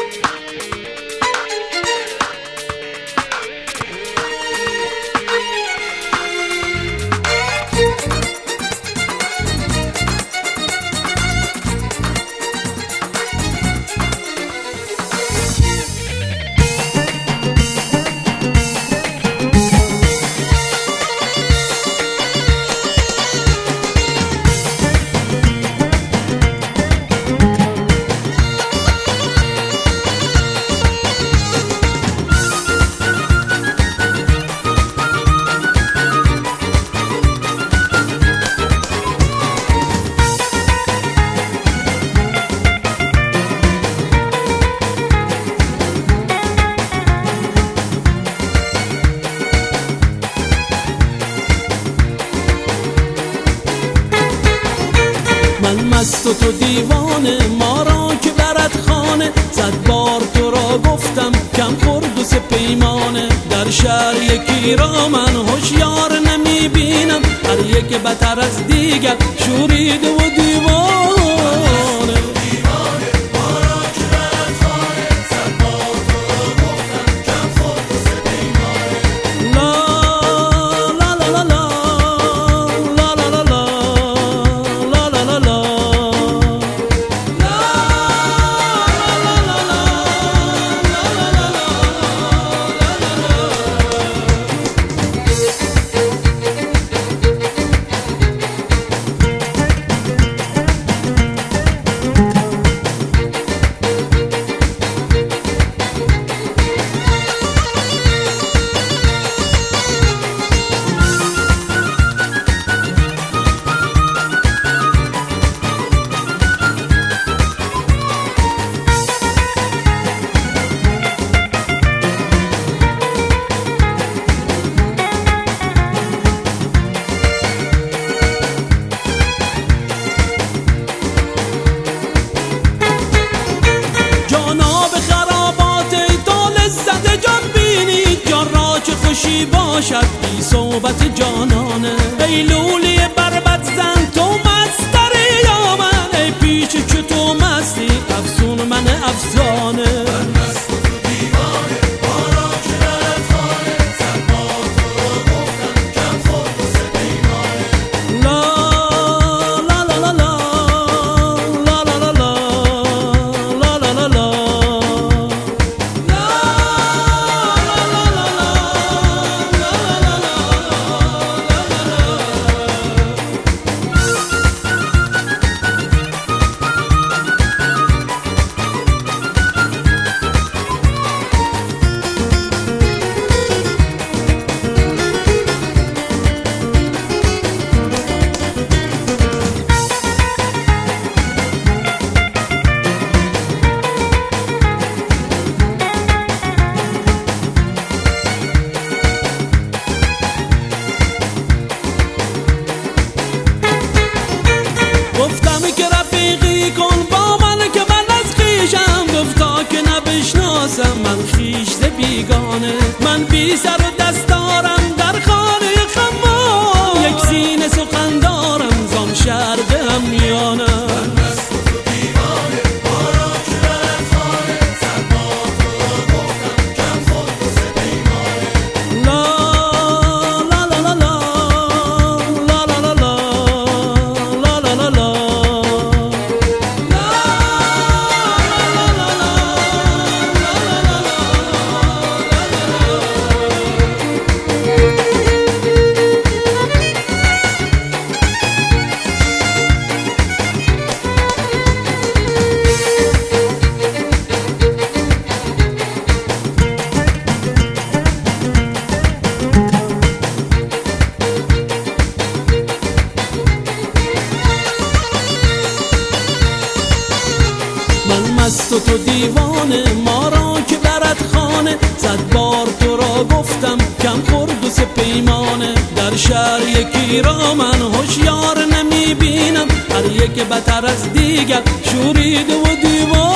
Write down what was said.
من مست و تو دیوانه، ما را که برد خانه. صد بار تو را گفتم کم خورد و سه پیمانه. در شهر یکی را من هوشیار نمی بینم، هر یک بتر از دیگر شوریده و دیوانه. خوشی باشد بی صحبت جانانه. ای لولی بربط زن تو مستری یا من، ای پیچ چو تو مستی افسون من افسانه. من مست و تو دیوانه، ما را که برد خانه. صد بار تو را گفتم کم خورد و سه پیمانه. لا لا لا لا لا لا لا لا لا لا لا لا. گفتم که رفیقی کن با من که من از خویشم، گفتا که نبشناسم من خویش بیگانه. من بی سر و دست دارم در خانه خمام، یک سینه سخن دارم زان شهر به همیانه. مست و تو دیوانه، ما را که برد خانه. صد بار تو را گفتم کم خورد و سه پیمانه. در شهر یکی را من هوشیار نمی بینم، هر یک بتر از دیگر شوریده و دیوانه.